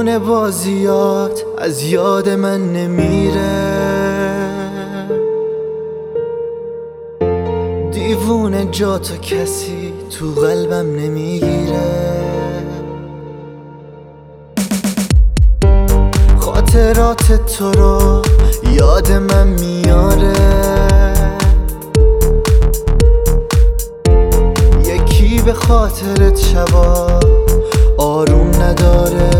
دیوونه بازیات از یاد من نمیره، دیوونه جا تو کسی تو قلبم نمیگیره. خاطرات تو رو یاد من میاره، یکی به خاطرت شبا آروم نداره.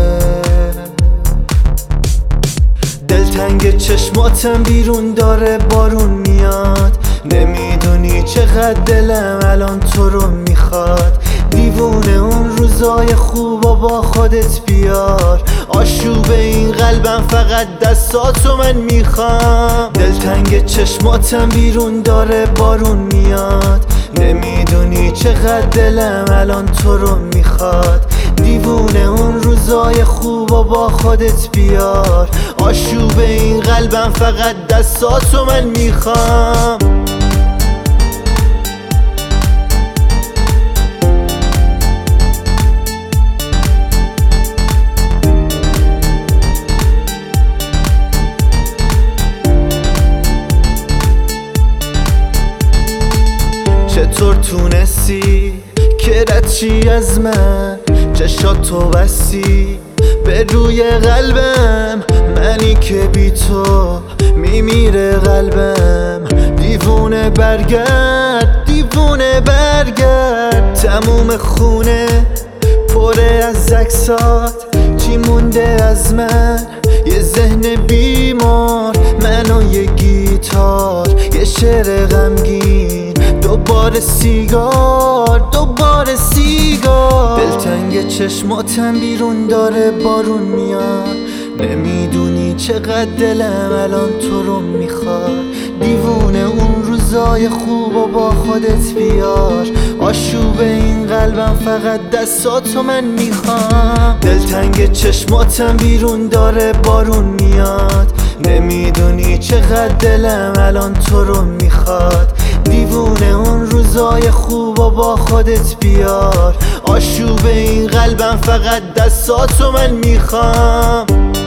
دلتنگ چشماتم بیرون داره بارون میاد، نمیدونی چقدر دلم الان تو رو میخواد. دیوونه اون روزای خوبا با خودت بیار، آشوب این قلبم فقط دستاتو من میخوام. دلتنگ چشماتم بیرون داره بارون میاد، نمیدونی چقدر دلم الان تو رو میخواد. دیوونه اون روزای خوبا با خودت بیار، آشوب این قلبم فقط دستاتو من میخوام. چطور تونستی که رد چی از من، چشاتو بستی به روی قلبم، منی که بی تو میمیره قلبم. دیوونه برگرد، دیوونه برگرد، تموم خونه پره از عکسات، چی مونده از من؟ یه ذهن بیمار، من و یه گیتار، یه شعر غمگین، دوباره سیگار، دوباره سیگار. دلتنگ چشماتم بیرون داره بارون میاد، نمیدونی چقدر دلم الان تو رو میخواد. دیوونه اون روزای خوب و با خودت بیار، آشوب این قلبم فقط دستاتو من میخوام. دلتنگ چشماتم بیرون داره بارون میاد، نمیدونی چقدر دلم الان تو رو میخواد. دیوونه اون روزای خوب و با خودت بیار، آشوب این قلبم فقط دستاتو من میخوام.